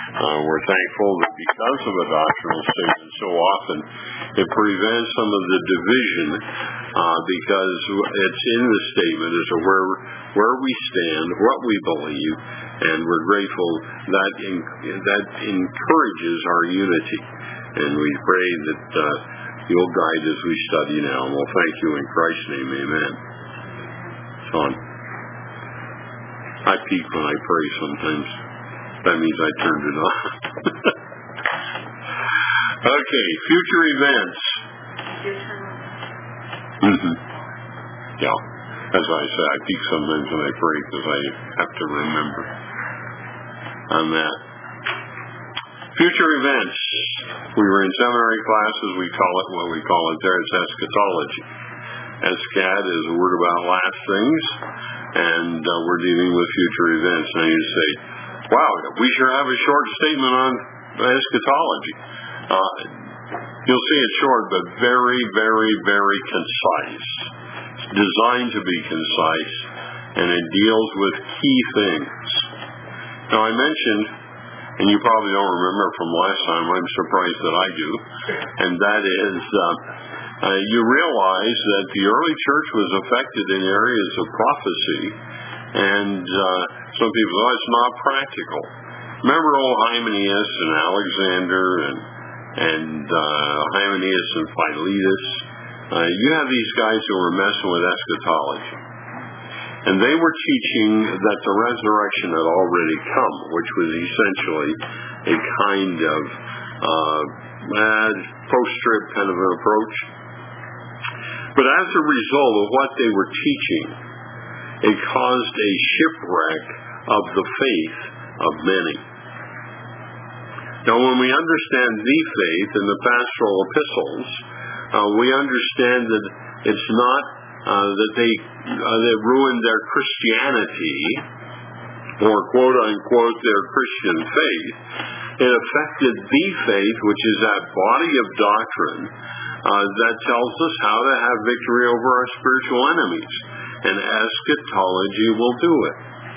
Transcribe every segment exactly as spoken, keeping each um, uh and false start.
Uh, we're thankful that because of a doctrinal statement, so often it prevents some of the division uh, because it's in the statement as to where where we stand, what we believe, and we're grateful that in, that encourages our unity. And we pray that uh, you'll guide as we study now. And we'll thank you in Christ's name. Amen. Sean. I peek when I pray sometimes. That means I turned it on. Okay, future events. Mm-hmm. Yeah. As I say, I peek sometimes when I pray because I have to remember on that. Future events. We were in seminary classes. We call it what we call it there. It's eschatology. Eschat is a word about last things, and uh, we're dealing with future events. Now you say, wow, we sure have a short statement on eschatology. Uh, you'll see it's short, but very, very, very concise. It's designed to be concise, and it deals with key things. Now I mentioned, and you probably don't remember from last time, I'm surprised that I do, and that is uh, uh, you realize that the early church was affected in areas of prophecy, and uh, some people say, oh, it's not practical. Remember old Hymenaeus and Alexander and, and uh, Hymenaeus and Philetus? Uh, you have these guys who were messing with eschatology. And they were teaching that the resurrection had already come, which was essentially a kind of uh, post-trib kind of an approach. But as a result of what they were teaching, it caused a shipwreck of the faith of many. Now, when we understand the faith in the pastoral epistles, uh, we understand that it's not uh, that they uh, they ruined their Christianity or quote unquote their Christian faith. It affected the faith, which is that body of doctrine uh, that tells us how to have victory over our spiritual enemies. And eschatology will do it.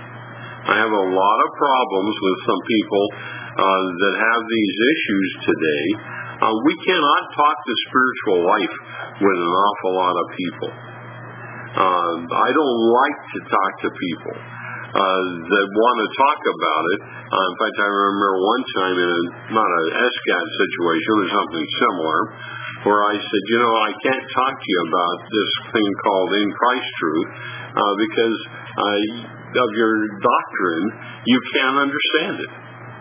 I have a lot of problems with some people uh, that have these issues today. Uh, we cannot talk to spiritual life with an awful lot of people. Uh, I don't like to talk to people uh, that want to talk about it. Uh, in fact, I remember one time in a, not an eschat situation, or something similar, where I said, you know, I can't talk to you about this thing called in Christ truth uh, because uh, of your doctrine, you can't understand it.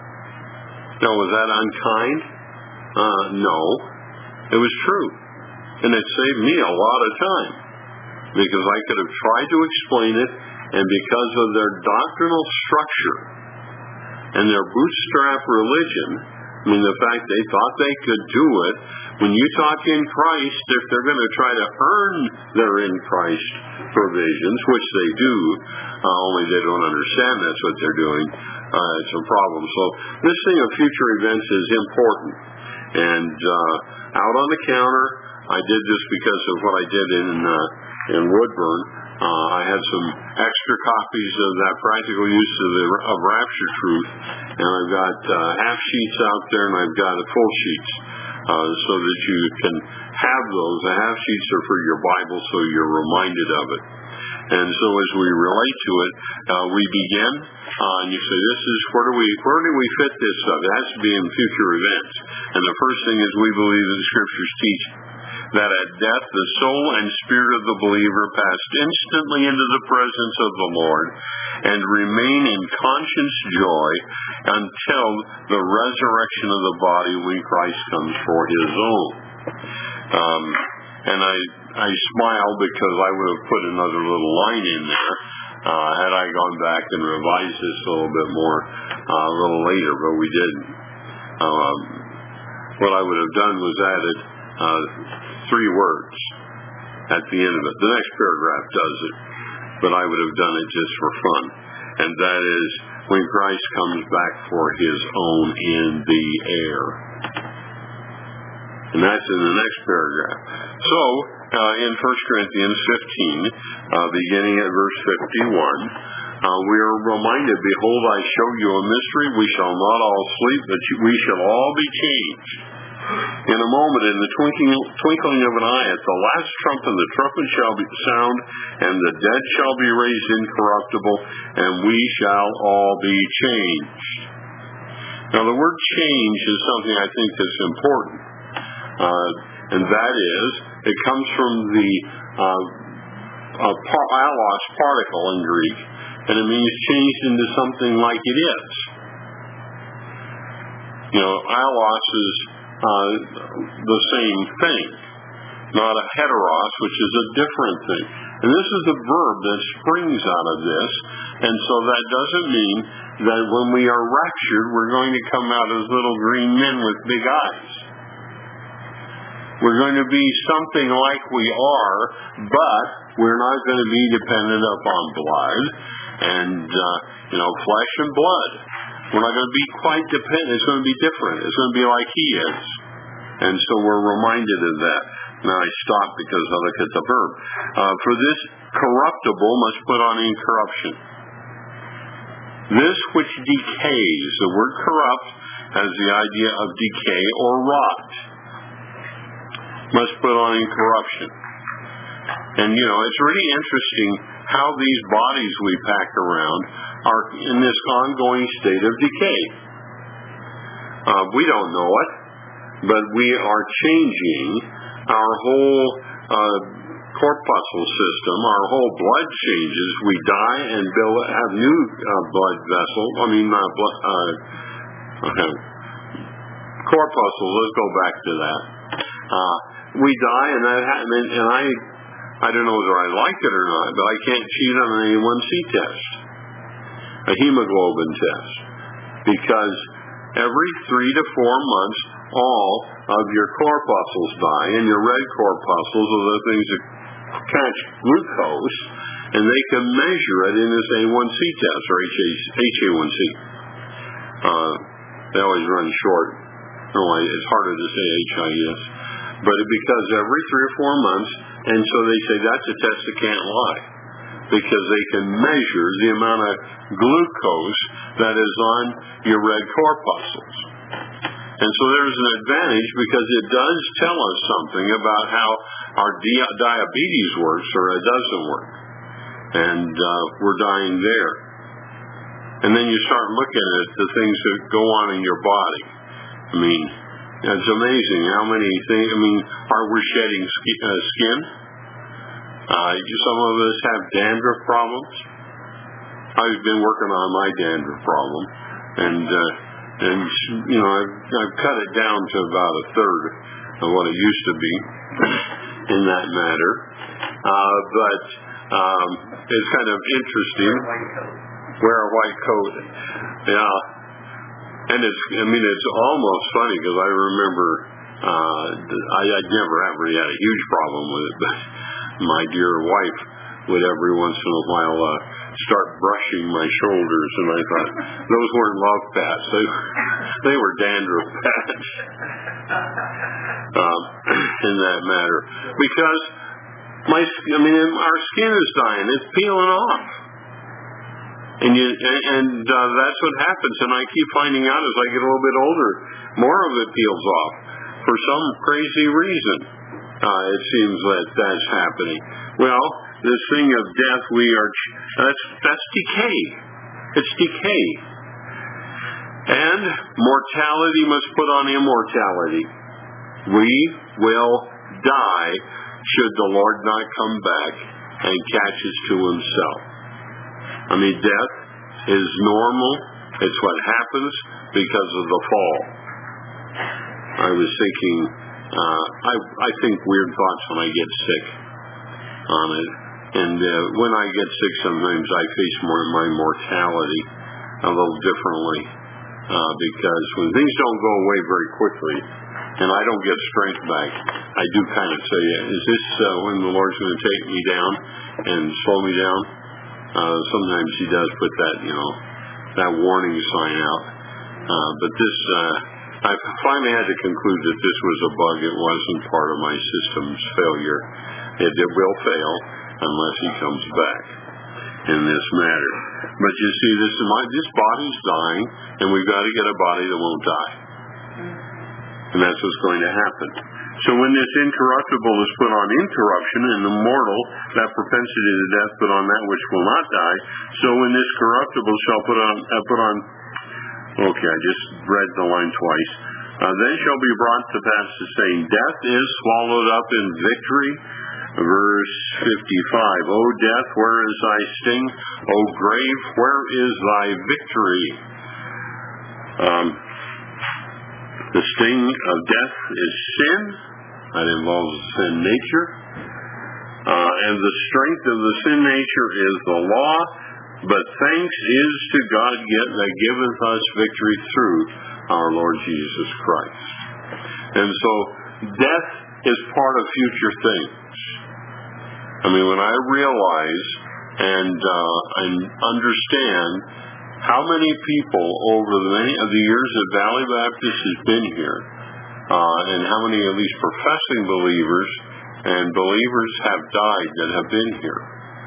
Now, was that unkind? Uh, no. It was true. And it saved me a lot of time because I could have tried to explain it, and because of their doctrinal structure and their bootstrap religion, I mean, the fact they thought they could do it, when you talk in Christ, if they're going to try to earn their in Christ provisions, which they do, uh, only they don't understand that's what they're doing, uh, it's a problem. So this thing of future events is important. And uh, out on the counter, I did this because of what I did in uh, in Woodburn. Uh, I had some extra copies of that practical use of, the, of Rapture Truth, and I've got uh, half sheets out there, and I've got full sheets. Uh, so that you can have those. The half sheets are for your Bible, so you're reminded of it. And so as we relate to it, uh, we begin, uh, and you say, "This is where do we where do we fit this up?" It has to be in future events. And the first thing is we believe that the Scriptures teach that at death the soul and spirit of the believer passed instantly into the presence of the Lord and remain in conscious joy until the resurrection of the body when Christ comes for his own. Um, and I I smile because I would have put another little line in there uh, had I gone back and revised this a little bit more uh, a little later, but we didn't. Um, what I would have done was added uh, three words at the end of it. The next paragraph does it, but I would have done it just for fun. And that is, when Christ comes back for his own in the air. And that's in the next paragraph. So, uh, in First Corinthians fifteen, uh, beginning at verse fifty-one, Uh, we are reminded, behold, I show you a mystery. We shall not all sleep, but we shall all be changed. In a moment, in the twinkling, twinkling of an eye, at the last trumpet, the trumpet shall be sound, and the dead shall be raised incorruptible, and we shall all be changed. Now, the word change is something I think that's important, uh, and that is, it comes from the uh, uh, par- allos particle in Greek, and it means changed into something like it is. You know, allos is uh, the same thing, not a heteros, which is a different thing. And this is a verb that springs out of this, and so that doesn't mean that when we are raptured, we're going to come out as little green men with big eyes. We're going to be something like we are, but we're not going to be dependent upon blood and, uh, you know, flesh and blood. We're not going to be quite dependent. It's going to be different. It's going to be like He is. And so we're reminded of that. Now I stop because I look at the verb. Uh, for this corruptible must put on incorruption. This which decays, the word corrupt has the idea of decay or rot, must put on incorruption. And, you know, it's really interesting how these bodies we pack around are in this ongoing state of decay. Uh, we don't know it, but we are changing our whole uh, corpuscle system, our whole blood changes. We die and build, have new uh, blood vessels, I mean, uh, blood, uh, okay. corpuscles, let's go back to that. Uh, we die, and that ha- and I I don't know whether I like it or not, but I can't cheat on an A one C test, a hemoglobin test, because every three to four months, all of your corpuscles die, and your red corpuscles are the things that catch glucose, and they can measure it in this A one C test, or H A one C. Uh, they always run short. No, it's harder to say H I S. But because every three or four months, and so they say that's a test that can't lie, because they can measure the amount of glucose that is on your red corpuscles. And so there's an advantage, because it does tell us something about how our di- diabetes works, or it doesn't work. And uh, we're dying there. And then you start looking at the things that go on in your body. I mean, it's amazing how many things, I mean, are we shedding sk- uh, skin? Uh, some of us have dandruff problems. I've been working on my dandruff problem, and uh, and you know I've, I've cut it down to about a third of what it used to be in that matter. Uh, but um, it's kind of interesting. Wear a white coat. Yeah. And it's, I mean, it's almost funny, because I remember, uh, I, I'd never ever had a huge problem with it, but my dear wife would every once in a while uh, start brushing my shoulders, and I thought, those weren't love pats, they, they were dandruff pats, um, in that matter. Because, my, I mean, our skin is dying, it's peeling off. And you, and, and uh, that's what happens. And I keep finding out as I get a little bit older, more of it peels off for some crazy reason. Uh, it seems that that's happening. Well, this thing of death, we are that's that's decay. It's decay. And mortality must put on immortality. We will die should the Lord not come back and catch us to Himself. I mean, death is normal. It's what happens because of the fall. I was thinking, uh, I, I think weird thoughts when I get sick on it. And uh, when I get sick, sometimes I face more my mortality a little differently. Uh, because when things don't go away very quickly, and I don't get strength back, I do kind of say, is this uh, when the Lord's going to take me down and slow me down? Uh, sometimes He does put that, you know, that warning sign out. Uh, but this, uh, I finally had to conclude that this was a bug. It wasn't part of my system's failure. It, it will fail unless He comes back. in this matter. But you see, this is my, this body's dying, and we've got to get a body that won't die. And that's what's going to happen. So when this incorruptible is put on incorruption, and the mortal, that propensity to death, put on that which will not die, so when this corruptible shall put on, uh, put on, okay, I just read the line twice, uh, then shall be brought to pass the saying, death is swallowed up in victory. Verse fifty-five, O death, where is thy sting? O grave, where is thy victory? Um, the sting of death is sin. That involves sin nature. Uh, and the strength of the sin nature is the law. But thanks is to God yet that giveth us victory through our Lord Jesus Christ. And so, death is part of future things. I mean, when I realize and, uh, and understand how many people over the many of the years that Valley Baptist has been here, uh, and how many at least professing believers and believers have died that have been here,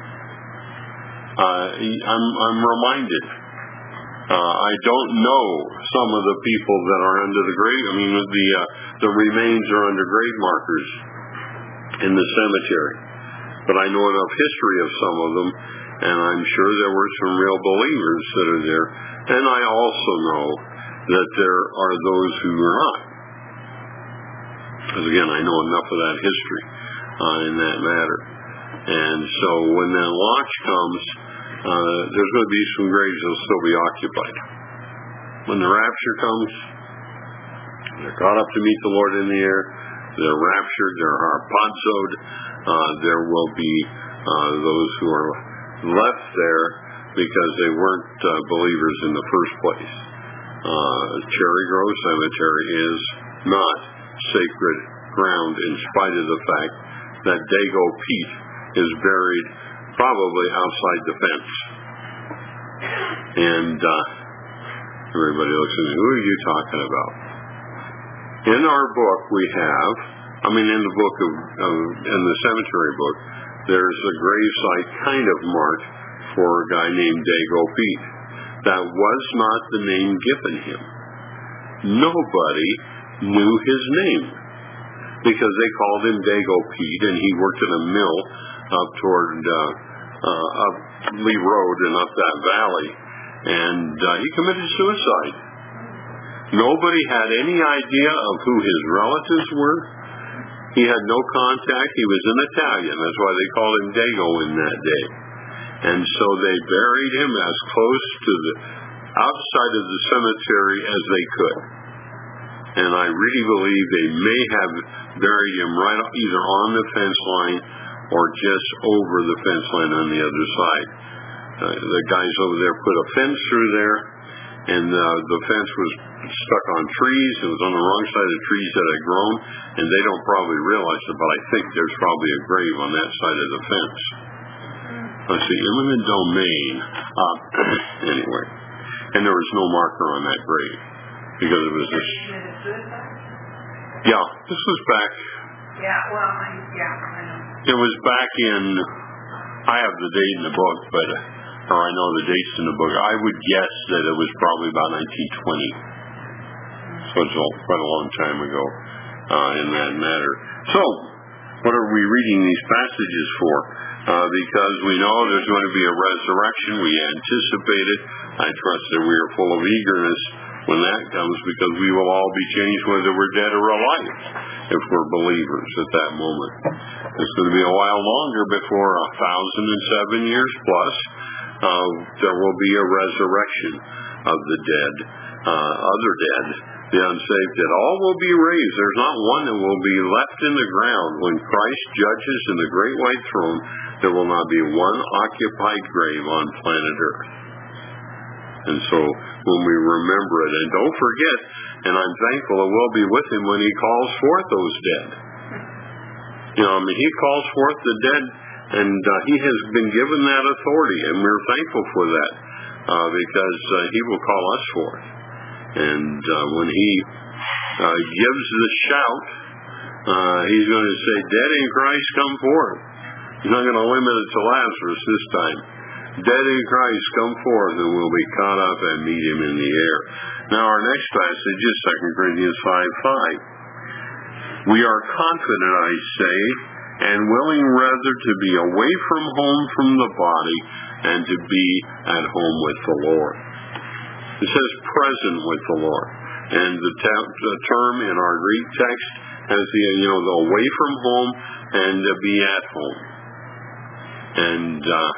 uh, I'm, I'm reminded. Uh, I don't know some of the people that are under the grave. I mean, the uh, the remains are under grave markers in the cemetery. But I know enough history of some of them, and I'm sure there were some real believers that are there. And I also know that there are those who are not. Because again, I know enough of that history uh, in that matter. And so when that launch comes, uh, there's going to be some graves that will still be occupied. When the rapture comes, they're caught up to meet the Lord in the air. They're raptured. They're harpazoed. Uh, there will be uh, those who are left there because they weren't uh, believers in the first place. Uh, Cherry Grove Cemetery is not sacred ground in spite of the fact that Dago Pete is buried probably outside the fence. And uh, everybody looks at me, who are you talking about? In our book we have, I mean in the book of, of in the cemetery book, there's a gravesite kind of marked for a guy named Dago Pete. That was not the name given him. Nobody knew his name because they called him Dago Pete, and he worked in a mill up toward uh, uh, up Lee Road and up that valley, and uh, he committed suicide. Nobody had any idea of who his relatives were. He had no contact. He was an Italian. That's why they called him Dago in that day. And so they buried him as close to the outside of the cemetery as they could. And I really believe they may have buried him right either on the fence line or just over the fence line on the other side. Uh, the guys over there put a fence through there, and uh, the fence was stuck on trees. It was on the wrong side of trees that had grown, and they don't probably realize it, but I think there's probably a grave on that side of the fence. Let's see, eminent domain. Uh, anyway, and there was no marker on that grave because it was just. Yeah, this was back. Yeah, well, I, yeah, I know. It was back in. I have the date in the book, but or I know the dates in the book. I would guess that it was probably about nineteen twenty. So it's all, quite a long time ago uh, in that matter. So, what are we reading these passages for? Uh, because we know there's going to be a resurrection. We anticipate it. I trust that we are full of eagerness when that comes, because we will all be changed whether we're dead or alive if we're believers at that moment. It's going to be a while longer before a thousand and seven years plus uh, there will be a resurrection of the dead, uh, other dead, the unsaved dead. All will be raised. There's not one that will be left in the ground. When Christ judges in the great white throne, there will not be one occupied grave on planet Earth. And so when we remember it, and don't forget, and I'm thankful that we'll be with him when he calls forth those dead. You know, I mean, he calls forth the dead, and uh, he has been given that authority, and we're thankful for that, uh, because uh, he will call us forth. And uh, when he uh, gives the shout, uh, he's going to say, dead in Christ, come forth. He's not going to limit it to Lazarus this time. dead in Christ, come forth, and we'll be caught up and meet him in the air. Now our next passage is Second Corinthians five five. We are confident, I say, and willing rather to be away from home from the body and to be at home with the Lord. It says present with the Lord. And the, ta- the term in our Greek text has the, you know, the away from home and to be at home. And uh,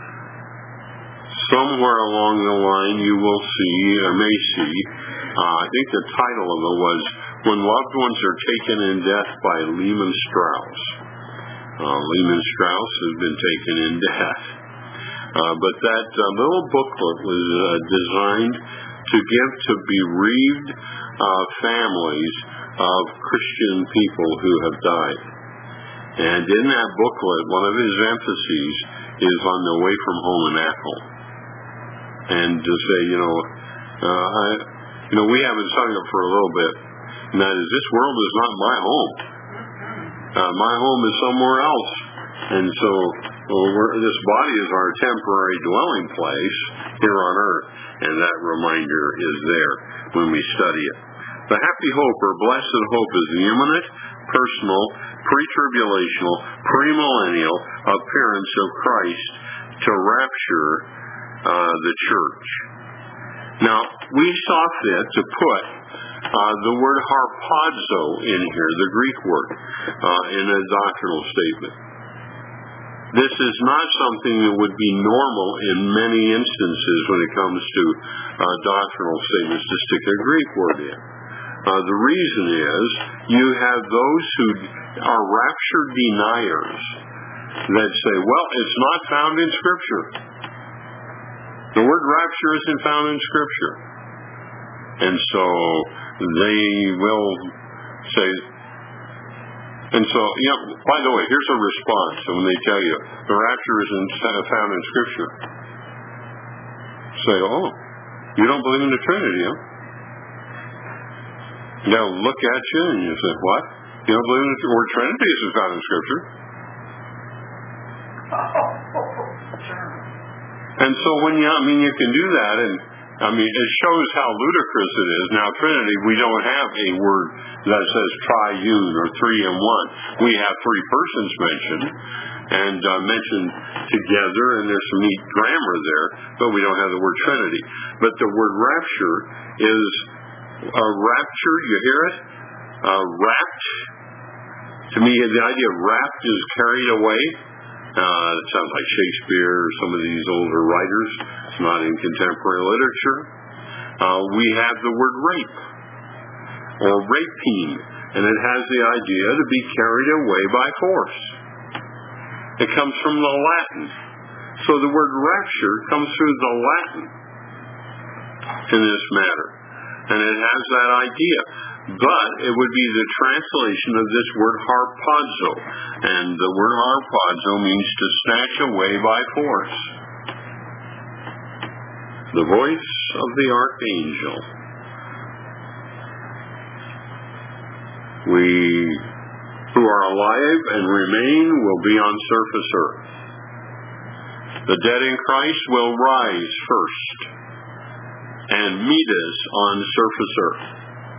somewhere along the line you will see, or may see, uh, I think the title of it was When Loved Ones Are Taken in Death by Lehman Strauss. Uh, Lehman Strauss has been taken in death. Uh, but that uh, little booklet was uh, designed to give to bereaved uh, families of Christian people who have died. And in that booklet, one of his emphases is on the away from home and at home. And to say, you know, uh, I, you know, we have been studying it for a little bit, and that is, this world is not my home. Uh, my home is somewhere else. And so well, we're, this body is our temporary dwelling place here on earth, and that reminder is there when we study it. The happy hope, or blessed hope, is the imminent, personal, pre-tribulational, premillennial appearance of Christ to rapture uh, the church. Now, we saw fit to put uh, the word harpazo in here, the Greek word, uh, in a doctrinal statement. This is not something that would be normal in many instances when it comes to uh, doctrinal statements to stick a Greek word in. Uh, the reason is you have those who are rapture deniers that say, well, it's not found in Scripture. The word rapture isn't found in Scripture. And so they will say, and so, you know, by the way, here's a response. And when they tell you the rapture isn't found in Scripture, say, oh, you don't believe in the Trinity, huh? They'll look at you and you say, what? You don't believe in the word Trinity isn't found in Scripture? And so when you, I mean, you can do that, and I mean, it shows how ludicrous it is. Now, Trinity, we don't have a word that says triune or three in one. We have three persons mentioned, and uh, mentioned together, and there's some neat grammar there, but we don't have the word Trinity. But the word rapture is a rapture, you hear it? Uh, wrapped. To me, the idea of wrapped is carried away. Uh, it sounds like Shakespeare or some of these older writers. It's not in contemporary literature. Uh, we have the word rape, or rapine, and it has the idea to be carried away by force. It comes from the Latin. So the word rapture comes through the Latin in this matter. And it has that idea. But it would be the translation of this word harpazo. And the word harpazo means to snatch away by force. The voice of the archangel. We who are alive and remain will be on surface earth. The dead in Christ will rise first and meet us on surface earth.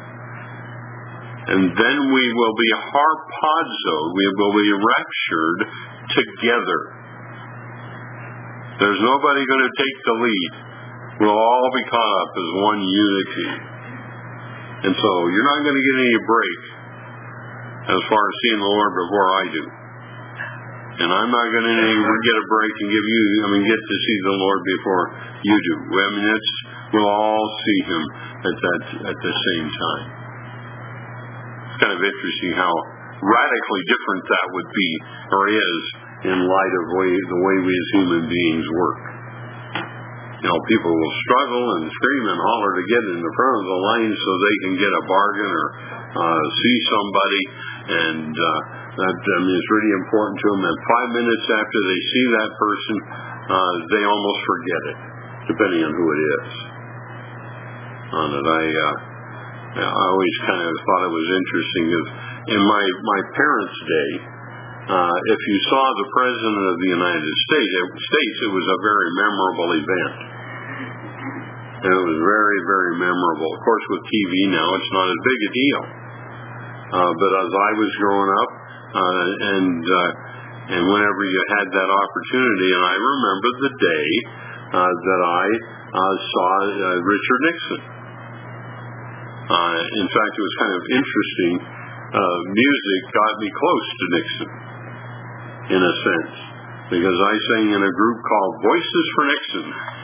And then we will be harpazoed, we will be raptured together. There's nobody going to take the lead. We'll all be caught up as one unity. And so you're not going to get any break as far as seeing the Lord before I do. And I'm not going to get a break and give you, I mean, get to see the Lord before you do. I mean, it's, we'll all see Him at that, at the same time. It's kind of interesting how radically different that would be, or is, in light of way, the way we as human beings work. You know, people will struggle and scream and holler to get in the front of the line so they can get a bargain or uh, see somebody, and uh, that I mean, it's really important to them. And five minutes after they see that person, uh, they almost forget it, depending on who it is. On it, I, uh, I always kind of thought it was interesting. Is in my my parents' day, Uh, if you saw the President of the United States, States, it was a very memorable event. And it was very, very memorable. Of course, with T V now, it's not as big a deal. Uh, but as I was growing up, uh, and uh, and whenever you had that opportunity, and I remember the day uh, that I uh, saw uh, Richard Nixon. Uh, in fact, it was kind of interesting. Uh, music got me close to Nixon, in a sense, because I sang in a group called Voices for Nixon.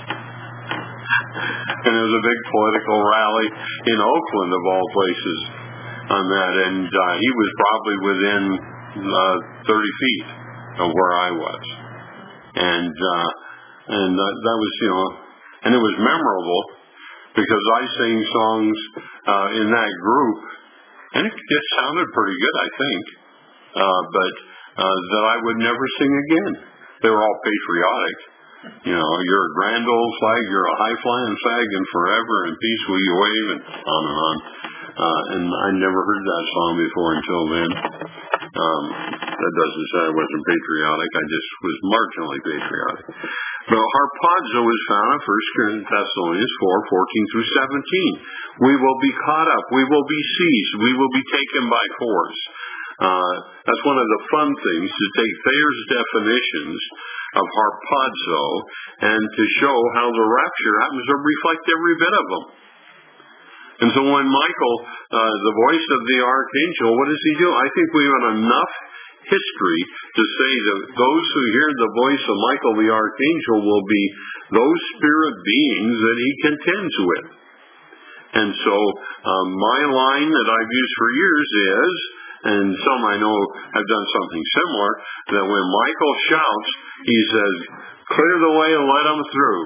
And there was a big political rally in Oakland, of all places, on that. And uh, he was probably within uh, thirty feet of where I was. And uh, and uh, that was, you know, and it was memorable because I sang songs uh, in that group, and it, it sounded pretty good, I think, uh, but uh, that I would never sing again. They were all patriotic. You know, you're a grand old flag, you're a high-flying flag, and forever in peace will you wave, and on and on. Uh, and I never heard that song before until then. Um, that doesn't say I wasn't patriotic, I just was marginally patriotic. But harpazo is found in First Thessalonians four, fourteen through seventeen. We will be caught up, we will be seized, we will be taken by force. Uh, that's one of the fun things, to take Thayer's definitions of harpazo and to show how the rapture happens to reflect every bit of them. And so when Michael, uh, the voice of the archangel, what does he do? I think we have enough history to say that those who hear the voice of Michael the archangel will be those spirit beings that he contends with. And so uh, my line that I've used for years is, and some I know have done something similar, that when Michael shouts, he says, clear the way and let them through.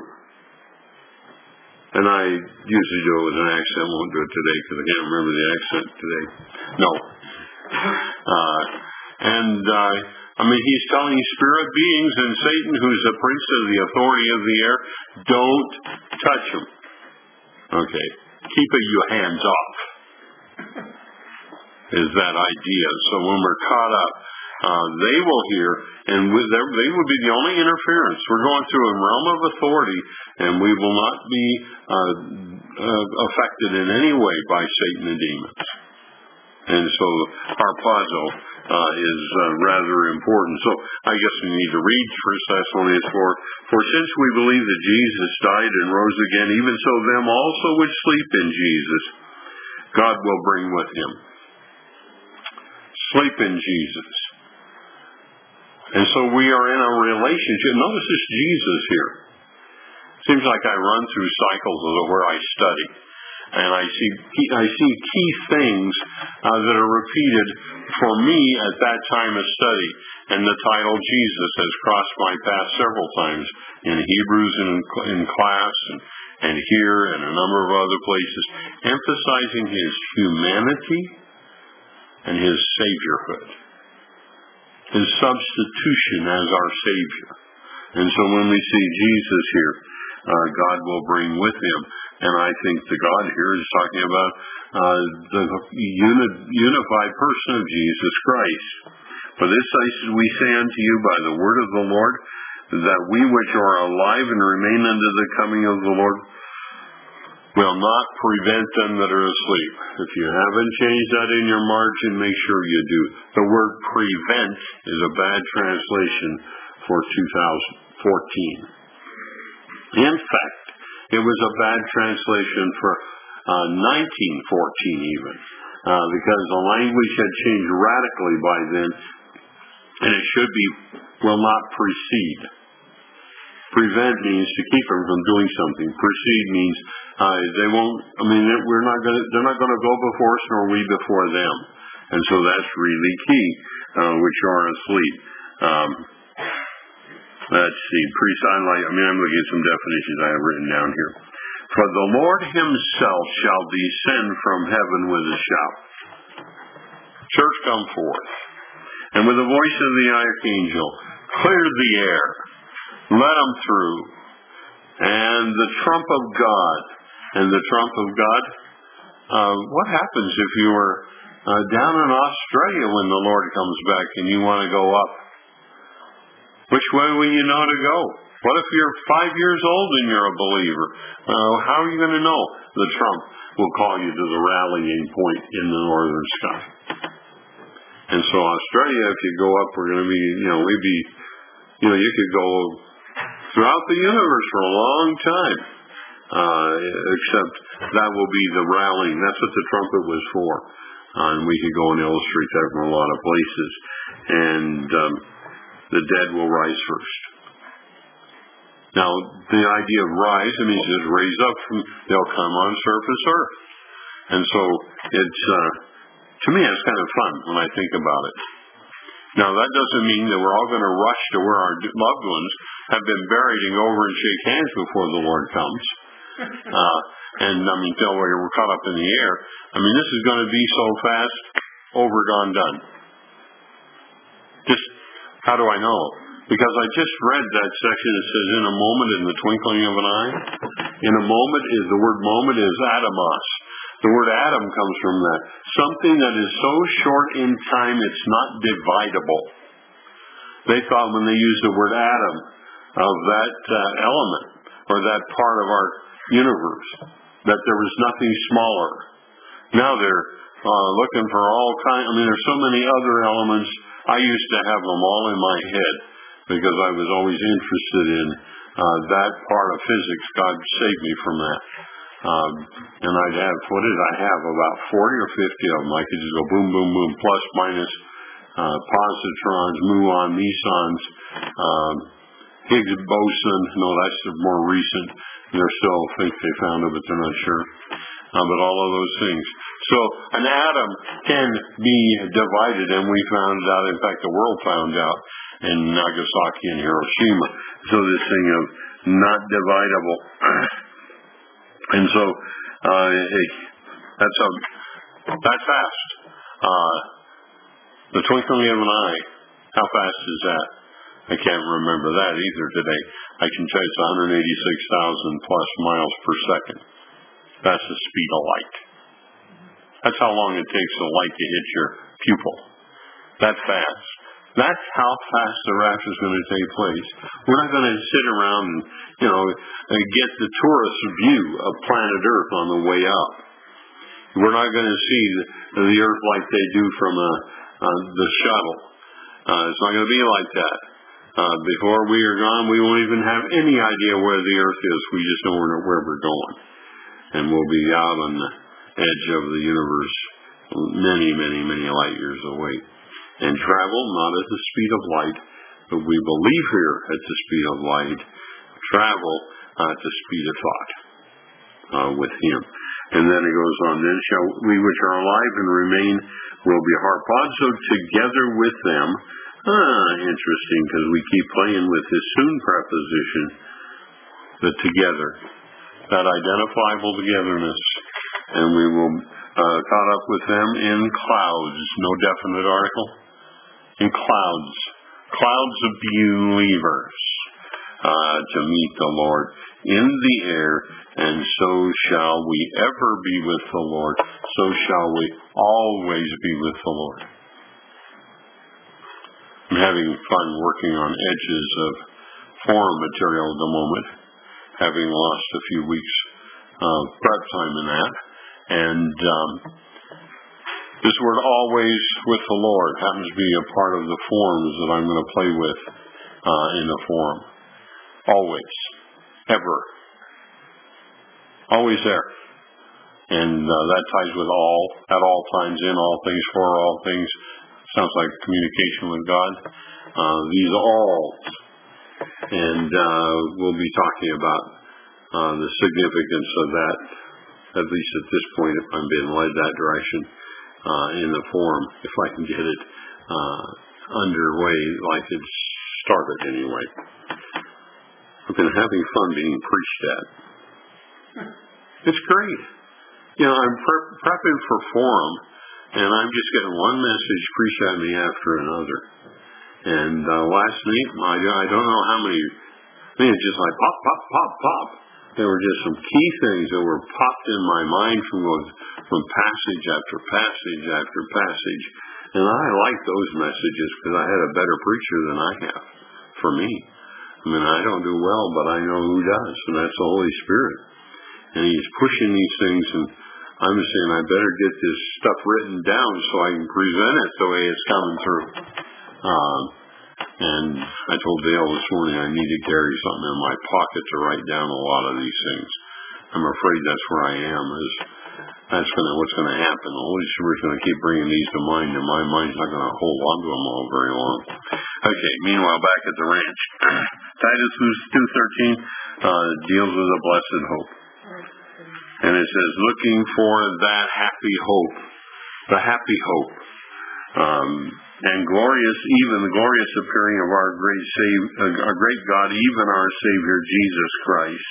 And I usually do it with an accent. I won't do it today because I can't remember the accent today. No. Uh, and, uh, I mean, he's telling spirit beings and Satan, who's the prince of the authority of the air, don't touch him. Okay. Keep your hands off. Is that idea. So when we're caught up, uh, they will hear, and with their, they will be the only interference. We're going through a realm of authority, and we will not be uh, uh, affected in any way by Satan and demons. And so harpazo uh, is uh, rather important. So I guess we need to read First Thessalonians four. For since we believe that Jesus died and rose again, even so them also which sleep in Jesus, God will bring with him. Sleep in Jesus. And so we are in a relationship. Notice this Jesus here. Seems like I run through cycles of where I study. And I see I see key things uh, that are repeated for me at that time of study. And the title Jesus has crossed my path several times in Hebrews and in class and, and here and a number of other places, emphasizing his humanity and his saviorhood, his substitution as our Savior. And so when we see Jesus here, uh, God will bring with him. And I think the God here is talking about uh, the uni- unified person of Jesus Christ. For this we say unto you by the word of the Lord, that we which are alive and remain unto the coming of the Lord will not prevent them that are asleep. If you haven't changed that in your margin, make sure you do. The word prevent is a bad translation for two thousand fourteen. In fact, it was a bad translation for uh, nineteen fourteen even, uh, because the language had changed radically by then, and it should be, will not precede. Prevent means to keep them from doing something. Precede means uh, they won't. I mean, we're not going. They're not going to go before us, nor we before them. And so that's really key. Uh, which are asleep. Um, let's see. Precede. Like, I mean, I'm looking at some definitions I have written down here. For the Lord Himself shall descend from heaven with a shout. Church, come forth, and with the voice of the archangel, clear the air. Let them through. And the trump of God. And the trump of God, uh, what happens if you are uh, down in Australia when the Lord comes back and you want to go up? Which way will you know to go? What if you're five years old and you're a believer? Uh, how are you going to know? The Trump will call you to the rallying point in the northern sky. And so Australia, if you go up, we're going to be, you know, we'd be, you know, you could go throughout the universe for a long time. Uh, except that will be the rallying. That's what the trumpet was for. Uh, and we could go and illustrate that from a lot of places. And um, the dead will rise first. Now, the idea of rise, it means just raise up from, they'll come on surface earth. And so it's, uh, to me, it's kind of fun when I think about it. Now, that doesn't mean that we're all going to rush to where our loved ones have been buried and go over and shake hands before the Lord comes. Uh, and, I mean, till we're caught up in the air. I mean, this is going to be so fast, over, gone, done. Just, how do I know? Because I just read that section that says, in a moment, in the twinkling of an eye. In a moment, is the word moment is atomos. The word atom comes from that. Something that is so short in time, it's not dividable. They thought when they used the word atom of that uh, element, or that part of our universe, that there was nothing smaller. Now they're uh, looking for all kinds. I mean, there's so many other elements. I used to have them all in my head because I was always interested in uh, that part of physics. God saved me from that. Um, and I'd have, what did I have? About forty or fifty of them. I could just go boom, boom, boom, plus, minus, uh, positrons, muon, mesons, um, Higgs boson. No, that's the more recent. They're still think they found it, but they're not sure. Uh, but all of those things. So an atom can be divided, and we found out, in fact, the world found out in Nagasaki and Hiroshima. So this thing of not dividable. And so, uh, hey, that's a, that's fast. Uh, the twinkling of an eye, how fast is that? I can't remember that either today. I can tell you it's one hundred eighty-six thousand plus miles per second. That's the speed of light. That's how long it takes the light to hit your pupil. That's fast. That's how fast the rapture is going to take place. We're not going to sit around and, you know, and get the tourist view of planet Earth on the way up. We're not going to see the, the Earth like they do from a, uh, the shuttle. Uh, it's not going to be like that. Uh, before we are gone, we won't even have any idea where the Earth is. We just know where we're going. And we'll be out on the edge of the universe many, many, many light years away. And travel not at the speed of light, but we believe here at the speed of light. Travel uh, at the speed of thought uh, with Him. And then it goes on, then shall we which are alive and remain will be harpazo together with them. Ah, interesting, because we keep playing with this soon preposition, the together, that identifiable togetherness. And we will uh, caught up with them in clouds, no definite article. In clouds, clouds of believers uh, to meet the Lord in the air, and so shall we ever be with the Lord, so shall we always be with the Lord. I'm having fun working on edges of forum material at the moment, having lost a few weeks of prep time in that, and um, this word always with the Lord happens to be a part of the forms that I'm going to play with uh, in the forum. Always. Ever. Always there. And uh, that ties with all, at all times, in all things, for all things. Sounds like communication with God. Uh, these alls. And uh, we'll be talking about uh, the significance of that, at least at this point, if I'm being led that direction. Uh, in the forum, if I can get it uh, underway like it's started anyway. I've been having fun being preached at. It's great. You know, I'm pre- prepping for forum, and I'm just getting one message preached at me after another. And uh, last night, I, I don't know how many, I mean, it's just like pop, pop, pop, pop. there were just some key things that were popped in my mind from from passage after passage after passage. And I like those messages because I had a better preacher than I have for me. I mean, I don't do well, but I know who does, and that's the Holy Spirit. And he's pushing these things, and I'm saying I better get this stuff written down so I can present it the way it's coming through. Um, and I told Dale this morning I need to carry something in my pocket to write down a lot of these things. I'm afraid that's where I am. Is that's gonna what's going to happen. The Holy Spirit's going to keep bringing these to mind, and my mind's not going to hold on to them all very long. Okay. Meanwhile, back at the ranch, Titus two thirteen uh, deals with a blessed hope, and it says, "Looking for that happy hope, the happy hope, um, and glorious, even the glorious appearing of our great Savior, our great God, even our Savior Jesus Christ."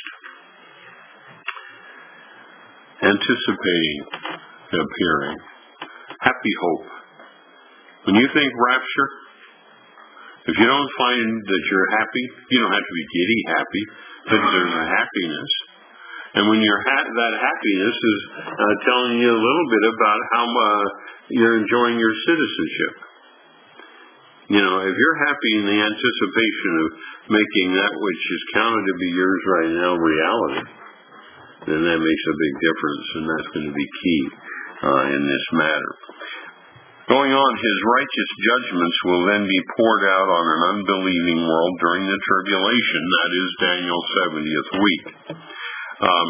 Anticipating the appearing. Happy hope. When you think rapture, if you don't find that you're happy, you don't have to be giddy happy, but there's a happiness. And when you're ha- that happiness is uh, telling you a little bit about how uh, you're enjoying your citizenship. You know, if you're happy in the anticipation of making that which is counted to be yours right now reality, then that makes a big difference, and that's going to be key uh, in this matter. Going on, his righteous judgments will then be poured out on an unbelieving world during the tribulation, that is Daniel's seventieth week. Um,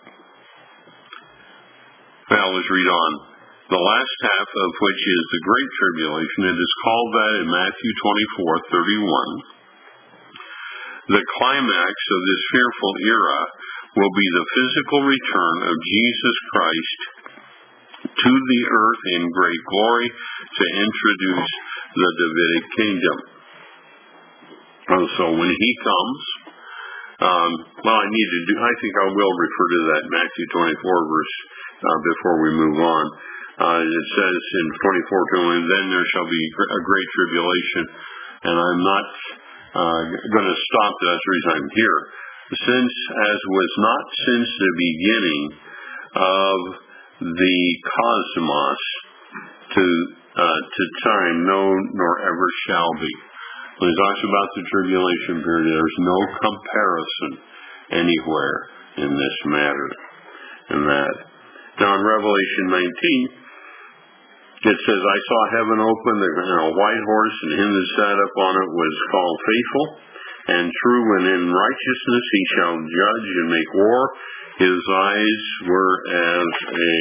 well, let's read on. The last half of which is the Great Tribulation, it is called that in Matthew twenty-four thirty-one. The climax of this fearful era will be the physical return of Jesus Christ to the earth in great glory to introduce the Davidic kingdom. And so when he comes, um, well, I need to do, I think I will refer to that Matthew twenty-four verse uh, before we move on. Uh, it says in twenty-four, then there shall be a great tribulation, and I'm not uh, going to stop. That's the reason I'm here. Since, as was not since the beginning of the cosmos to uh, to time, no, nor ever shall be. When he talks about the tribulation period, there's no comparison anywhere in this matter. And that. Now in Revelation nineteen, it says, I saw heaven open, and a white horse, and him that sat up on it was called Faithful and True, and in righteousness he shall judge and make war. His eyes were as a...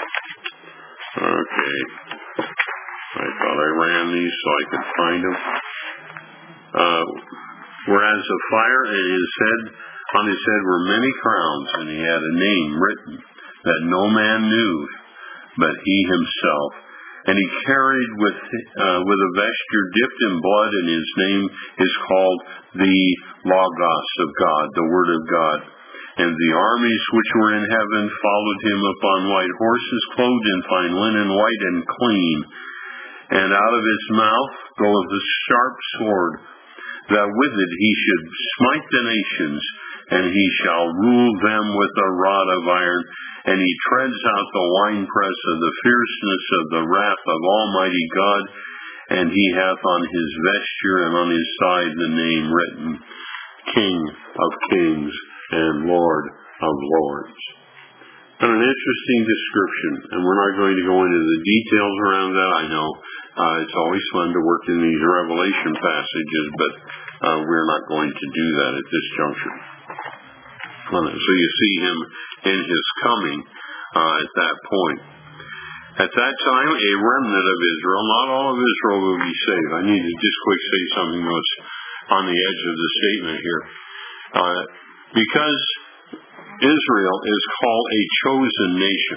Okay. I thought I ran these so I could find them. Uh, were as a fire, and his head, on his head were many crowns, and he had a name written that no man knew but he himself. And he carried with uh, with a vesture dipped in blood, and his name is called the Logos of God, the Word of God. And the armies which were in heaven followed him upon white horses, clothed in fine linen, white and clean. And out of his mouth goeth a sharp sword, that with it he should smite the nations, and he shall rule them with a rod of iron. And he treads out the winepress of the fierceness of the wrath of Almighty God, and he hath on his vesture and on his side the name written, King of Kings and Lord of Lords. And an interesting description, and we're not going to go into the details around that. I know uh, it's always fun to work in these Revelation passages, but uh, we're not going to do that at this juncture. So you see him in his coming uh, at that point. At that time, a remnant of Israel, not all of Israel will be saved. I need to just quick say something that's on the edge of the statement here. Uh, because Israel is called a chosen nation.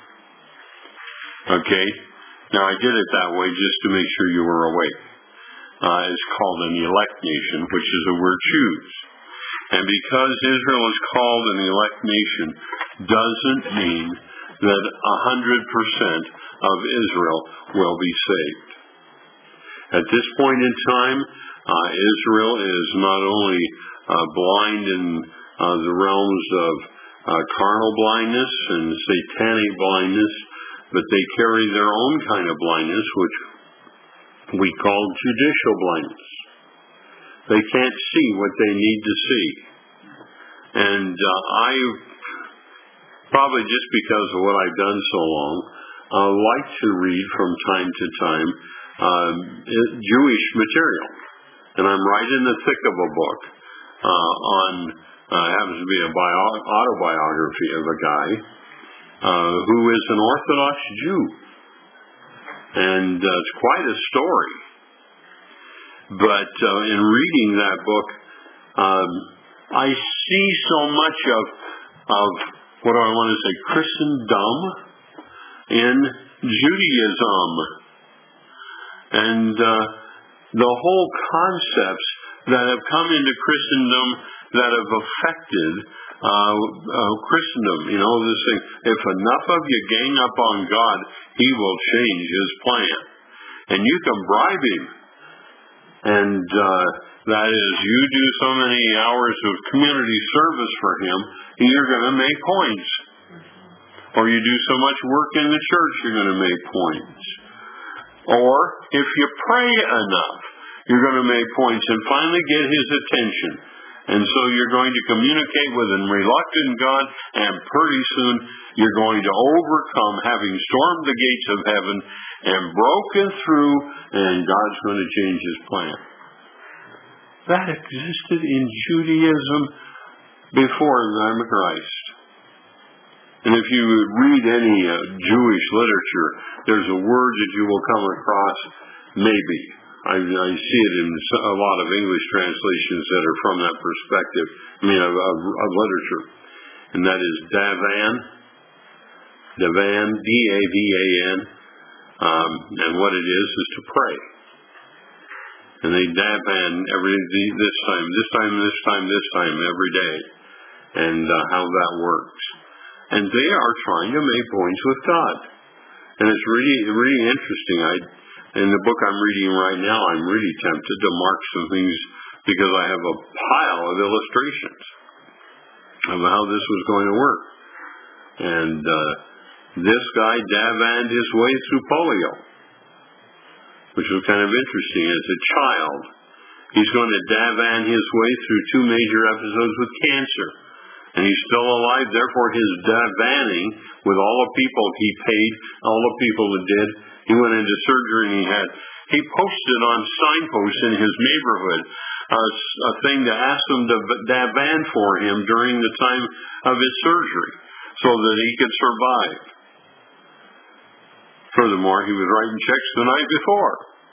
Okay? Now, I did it that way just to make sure you were awake. Uh, it's called an elect nation, which is the word choose. And because Israel is called an elect nation, doesn't mean that one hundred percent of Israel will be saved. At this point in time, uh, Israel is not only uh, blind and uh, the realms of uh, carnal blindness and satanic blindness, but they carry their own kind of blindness, which we call judicial blindness. They can't see what they need to see. And uh, I, probably just because of what I've done so long, uh, like to read from time to time uh, Jewish material. And I'm right in the thick of a book uh, on, uh, happens to be a bio- autobiography of a guy uh, who is an Orthodox Jew. And uh, it's quite a story. But uh, in reading that book, um, I see so much of, of what do I want to say, Christendom in Judaism. And uh, the whole concepts that have come into Christendom that have affected uh, uh, Christendom. You know, this thing, if enough of you gang up on God, He will change His plan. And you can bribe Him. And uh, that is, you do so many hours of community service for Him, you're going to make points. Or you do so much work in the church, you're going to make points. Or if you pray enough, you're going to make points and finally get His attention. And so you're going to communicate with a reluctant God, and pretty soon you're going to overcome, having stormed the gates of heaven and broken through, and God's going to change His plan. That existed in Judaism before the time of Christ. And if you read any uh, Jewish literature, there's a word that you will come across, maybe. I, I see it in a lot of English translations that are from that perspective, I mean, of, of, of literature. And that is davan, davan, D A V A N. Um, and what it is, is to pray. And they davan every, this time, this time, this time, this time, every day. And uh, how that works. And they are trying to make points with God. And it's really, really interesting. I In the book I'm reading right now, I'm really tempted to mark some things because I have a pile of illustrations of how this was going to work. And uh, this guy davanned his way through polio, which was kind of interesting. As a child, he's going to davan his way through two major episodes with cancer. And he's still alive, therefore his davanning with all the people he paid, all the people that did. He went into surgery and he had, he posted on signposts in his neighborhood a, a thing to ask them to davan for him during the time of his surgery so that he could survive. Furthermore, he was writing checks the night before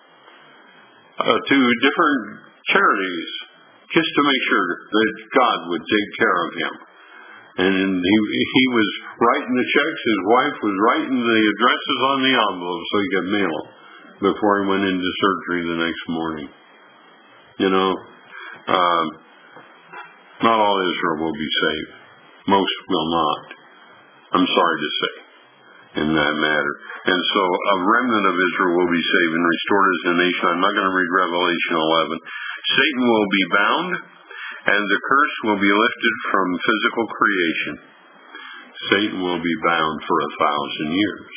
uh, to different charities just to make sure that God would take care of him. And he he was writing the checks. His wife was writing the addresses on the envelope so he could mail them before he went into surgery the next morning. You know, um, not all Israel will be saved. Most will not. I'm sorry to say in that matter. And so a remnant of Israel will be saved and restored as a nation. I'm not going to read Revelation eleven. Satan will be bound, and the curse will be lifted from physical creation. Satan will be bound for a thousand years.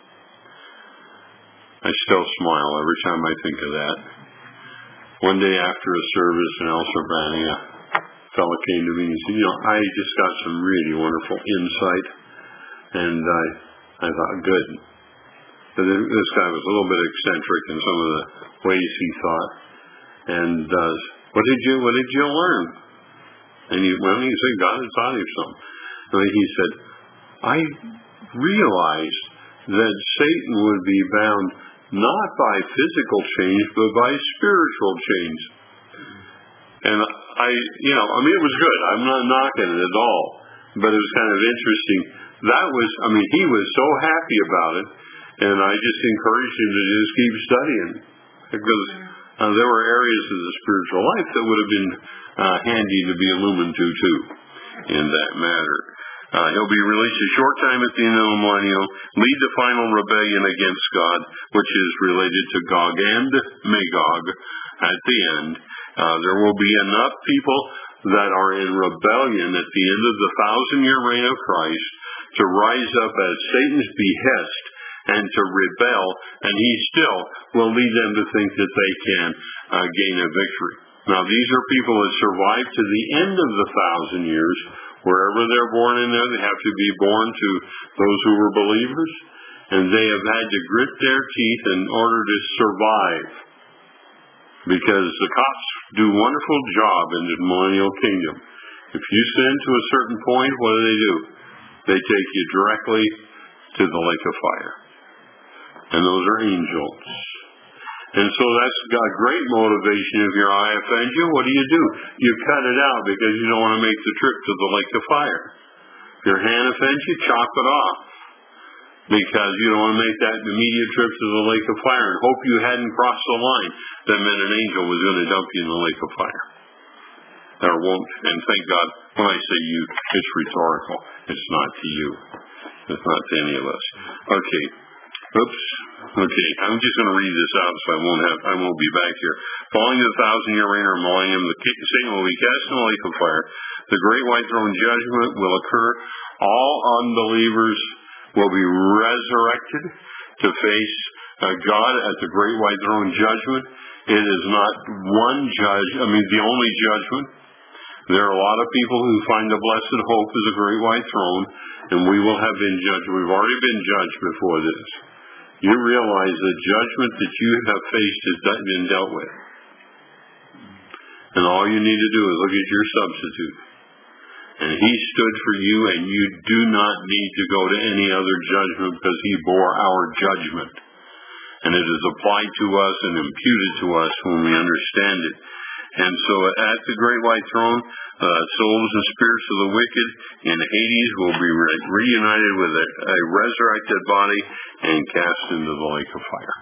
I still smile every time I think of that. One day after a service in El Sorbani, a fellow came to me and said, you know, I just got some really wonderful insight. And I, I thought, good. But this guy was a little bit eccentric in some of the ways he thought. And uh, what did you what did you learn? And he well, he said God had taught him something. And he said, I realized that Satan would be bound not by physical change, but by spiritual change. And I, you know, I mean, it was good. I'm not knocking it at all, but it was kind of interesting. That was, I mean, he was so happy about it, and I just encouraged him to just keep studying because. Uh, there were areas of the spiritual life that would have been uh, handy to be illumined to, too, in that matter. Uh, he'll be released a short time at the end of the millennium, lead the final rebellion against God, which is related to Gog and Magog at the end. Uh, there will be enough people that are in rebellion at the end of the thousand-year reign of Christ to rise up at Satan's behest and to rebel, and he still will lead them to think that they can uh, gain a victory. Now, these are people that survive to the end of the thousand years. Wherever they're born in there, they have to be born to those who were believers, and they have had to grit their teeth in order to survive. Because the cops do a wonderful job in the millennial kingdom. If you sin to a certain point, what do they do? They take you directly to the lake of fire. And those are angels. And so that's got great motivation. If your eye offends you, what do you do? You cut it out because you don't want to make the trip to the lake of fire. If your hand offends you, chop it off. Because you don't want to make that immediate trip to the lake of fire and hope you hadn't crossed the line. That meant an angel was going to dump you in the lake of fire. Or won't. And thank God, when I say you, it's rhetorical. It's not to you. It's not to any of us. Okay. Oops. Okay. I'm just going to read this out so I won't have, I won't be back here. Following the thousand-year reign or millennium, the Satan will be cast in the lake of fire. The great white throne judgment will occur. All unbelievers will be resurrected to face uh, God at the great white throne judgment. It is not one judge, I mean the only judgment. There are a lot of people who find the blessed hope as a great white throne, and we will have been judged. We've already been judged before this. You realize the judgment that you have faced has been dealt with. And all you need to do is look at your substitute. And he stood for you, and you do not need to go to any other judgment because he bore our judgment. And it is applied to us and imputed to us when we understand it. And so at the great white throne, uh, souls and spirits of the wicked in Hades will be re- reunited with a, a resurrected body and cast into the lake of fire.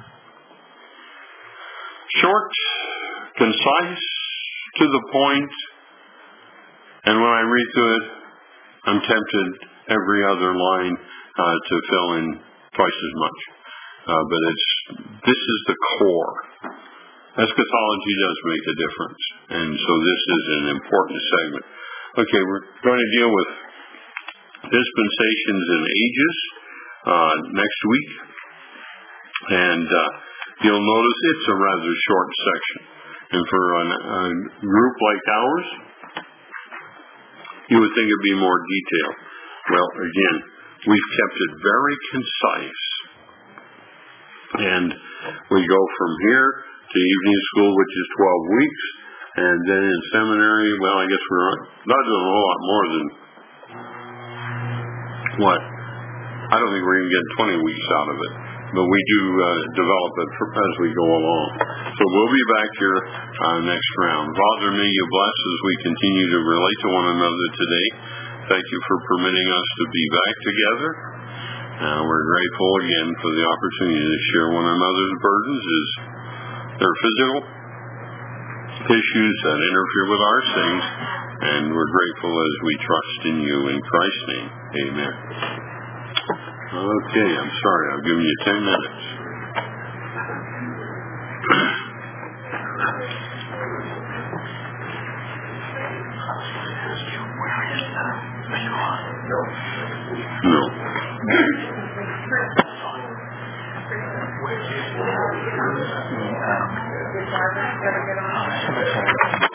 Short, concise, to the point. And when I read through it, I'm tempted every other line uh, to fill in twice as much. Uh, but it's this is the core. Eschatology does make a difference. And so this is an important segment. Okay, we're going to deal with dispensations and ages uh, next week. And uh, you'll notice it's a rather short section. And for a, a group like ours, you would think it'd be more detailed. Well, again, we've kept it very concise. And we go from here to evening school, which is twelve weeks. And then in seminary, well, I guess we're not doing a whole lot more than, what? I don't think we're even getting twenty weeks out of it. But we do uh, develop it for, as we go along. So we'll be back here uh, next round. Father, may you bless as we continue to relate to one another today. Thank you for permitting us to be back together. Uh, we're grateful again for the opportunity to share one another's burdens as their physical issues that interfere with our things. And we're grateful as we trust in you. In Christ's name, amen. Okay, I'm sorry. I've given you ten minutes. No.